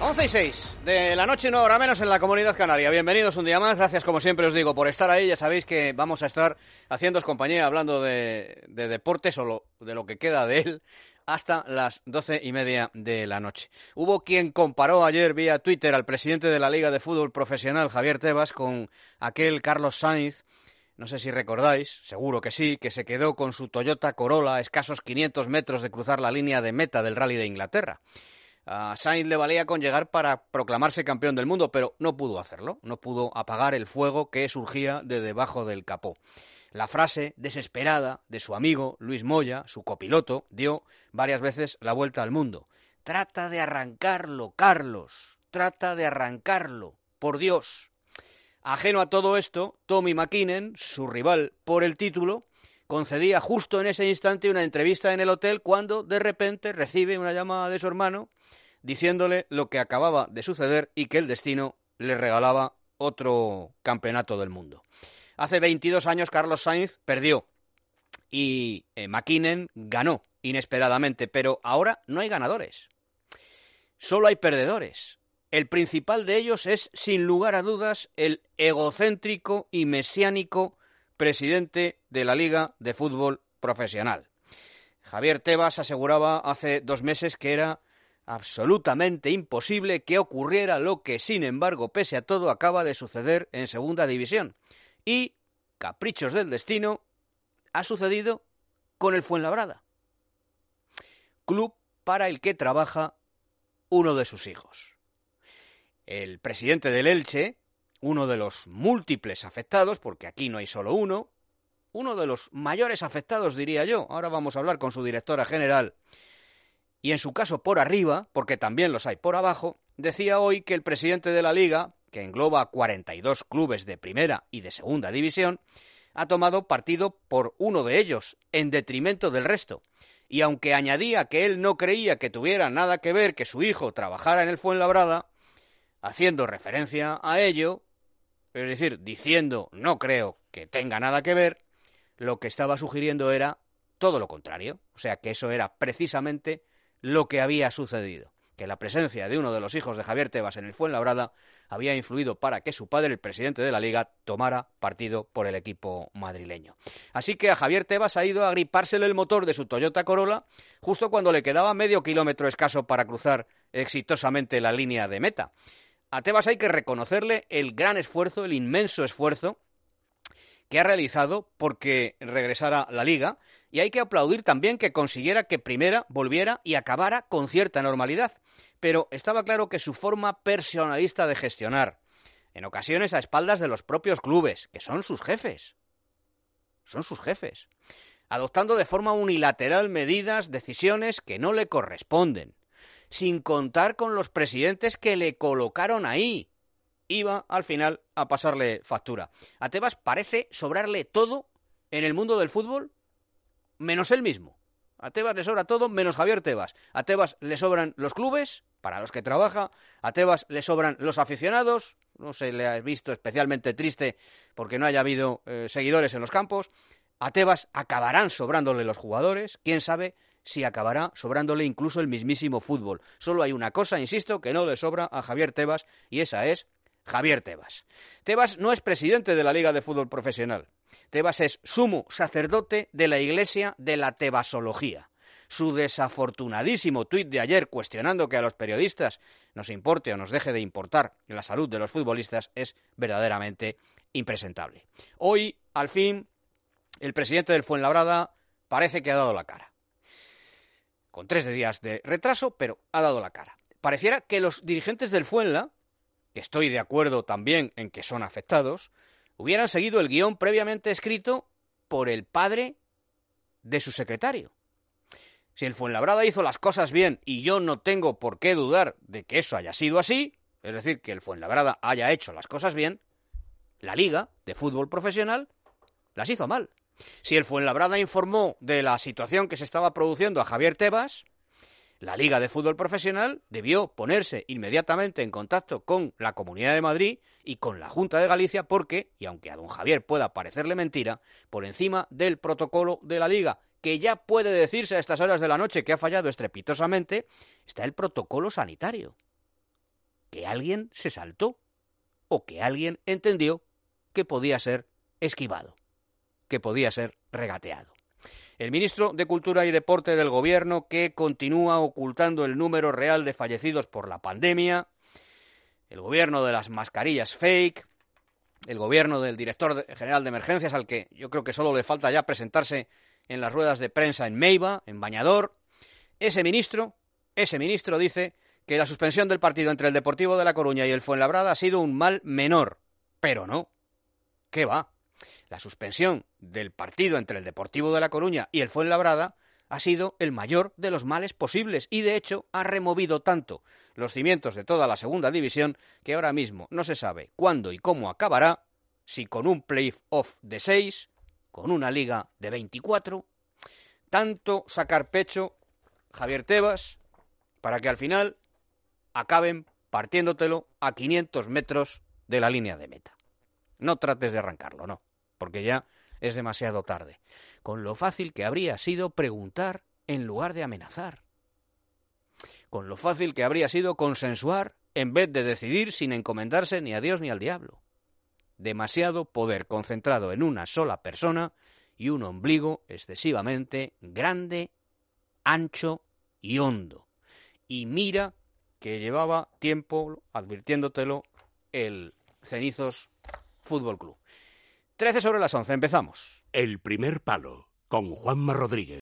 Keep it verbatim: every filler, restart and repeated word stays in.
once y seis de la noche, una hora menos en la Comunidad Canaria. Bienvenidos un día más. Gracias, como siempre os digo, por estar ahí. Ya sabéis que vamos a estar haciéndoos compañía hablando de, de deportes o lo, de lo que queda de él hasta las doce y media de la noche. Hubo quien comparó ayer vía Twitter al presidente de la Liga de Fútbol Profesional, Javier Tebas, con aquel Carlos Sainz. No sé si recordáis, seguro que sí, que se quedó con su Toyota Corolla a escasos quinientos metros de cruzar la línea de meta del Rally de Inglaterra. A Sainz le valía con llegar para proclamarse campeón del mundo, pero no pudo hacerlo, no pudo apagar el fuego que surgía de debajo del capó. La frase desesperada de su amigo Luis Moya, su copiloto, dio varias veces la vuelta al mundo. Trata de arrancarlo, Carlos, trata de arrancarlo, por Dios. Ajeno a todo esto, Tommy McKinnon, su rival por el título, concedía justo en ese instante una entrevista en el hotel cuando de repente recibe una llamada de su hermano diciéndole lo que acababa de suceder y que el destino le regalaba otro campeonato del mundo. Hace veintidós años Carlos Sainz perdió y eh, McKinnon ganó inesperadamente, pero ahora no hay ganadores, solo hay perdedores. El principal de ellos es, sin lugar a dudas, el egocéntrico y mesiánico presidente de la Liga de Fútbol Profesional. Javier Tebas aseguraba hace dos meses que era absolutamente imposible que ocurriera lo que, sin embargo, pese a todo, acaba de suceder en Segunda División. Y, caprichos del destino, ha sucedido con el Fuenlabrada, club para el que trabaja uno de sus hijos. El presidente del Elche, uno de los múltiples afectados, porque aquí no hay solo uno, uno de los mayores afectados, diría yo, ahora vamos a hablar con su directora general, y en su caso por arriba, porque también los hay por abajo, decía hoy que el presidente de la Liga, que engloba cuarenta y dos clubes de primera y de segunda división, ha tomado partido por uno de ellos, en detrimento del resto. Y aunque añadía que él no creía que tuviera nada que ver que su hijo trabajara en el Fuenlabrada, haciendo referencia a ello, es decir, diciendo no creo que tenga nada que ver, lo que estaba sugiriendo era todo lo contrario. O sea, que eso era precisamente lo que había sucedido, que la presencia de uno de los hijos de Javier Tebas en el Fuenlabrada había influido para que su padre, el presidente de la Liga, tomara partido por el equipo madrileño. Así que a Javier Tebas ha ido a gripársele el motor de su Toyota Corolla justo cuando le quedaba medio kilómetro escaso para cruzar exitosamente la línea de meta. A Tebas hay que reconocerle el gran esfuerzo, el inmenso esfuerzo que ha realizado porque regresara la Liga, y hay que aplaudir también que consiguiera que Primera volviera y acabara con cierta normalidad. Pero estaba claro que su forma personalista de gestionar, en ocasiones a espaldas de los propios clubes, que son sus jefes, son sus jefes, adoptando de forma unilateral medidas, decisiones que no le corresponden, sin contar con los presidentes que le colocaron ahí, iba al final a pasarle factura. A Tebas parece sobrarle todo en el mundo del fútbol, menos él mismo. A Tebas le sobra todo menos Javier Tebas. A Tebas le sobran los clubes para los que trabaja, a Tebas le sobran los aficionados, no se le ha visto especialmente triste porque no haya habido eh, seguidores en los campos. A Tebas acabarán sobrándole los jugadores, quién sabe si acabará sobrándole incluso el mismísimo fútbol. Solo hay una cosa, insisto, que no le sobra a Javier Tebas, y esa es Javier Tebas. Tebas no es presidente de la Liga de Fútbol Profesional. Tebas es sumo sacerdote de la Iglesia de la Tebasología. Su desafortunadísimo tuit de ayer cuestionando que a los periodistas nos importe o nos deje de importar la salud de los futbolistas es verdaderamente impresentable. Hoy, al fin, el presidente del Fuenlabrada parece que ha dado la cara. Con tres días de retraso, pero ha dado la cara. Pareciera que los dirigentes del Fuenla, que estoy de acuerdo también en que son afectados, hubieran seguido el guión previamente escrito por el padre de su secretario. Si el Fuenlabrada hizo las cosas bien, y yo no tengo por qué dudar de que eso haya sido así, es decir, que el Fuenlabrada haya hecho las cosas bien, la Liga de Fútbol Profesional las hizo mal. Si el Fuenlabrada informó de la situación que se estaba produciendo a Javier Tebas, la Liga de Fútbol Profesional debió ponerse inmediatamente en contacto con la Comunidad de Madrid y con la Junta de Galicia porque, y aunque a don Javier pueda parecerle mentira, por encima del protocolo de la Liga, que ya puede decirse a estas horas de la noche que ha fallado estrepitosamente, está el protocolo sanitario. que alguien se saltó o que alguien entendió que podía ser esquivado, que podía ser regateado. El ministro de Cultura y Deporte del Gobierno, que continúa ocultando el número real de fallecidos por la pandemia, el gobierno de las mascarillas fake, el gobierno del director general de emergencias, al que yo creo que solo le falta ya presentarse en las ruedas de prensa en Meiba, en Bañador. Ese ministro, ese ministro dice que la suspensión del partido entre el Deportivo de La Coruña y el Fuenlabrada ha sido un mal menor. Pero no, ¿qué va? La suspensión del partido entre el Deportivo de La Coruña y el Fuenlabrada ha sido el mayor de los males posibles y, de hecho, ha removido tanto los cimientos de toda la segunda división que ahora mismo no se sabe cuándo y cómo acabará, si con un play-off de seis, con una liga de veinticuatro, tanto sacar pecho, Javier Tebas, para que al final acaben partiéndotelo a quinientos metros de la línea de meta. No trates de arrancarlo, no, porque ya es demasiado tarde. Con lo fácil que habría sido preguntar en lugar de amenazar. Con lo fácil que habría sido consensuar en vez de decidir sin encomendarse ni a Dios ni al diablo. Demasiado poder concentrado en una sola persona y un ombligo excesivamente grande, ancho y hondo. Y mira que llevaba tiempo advirtiéndotelo el Cenizos Fútbol Club. trece sobre las once, empezamos. El primer palo, con Juanma Rodríguez.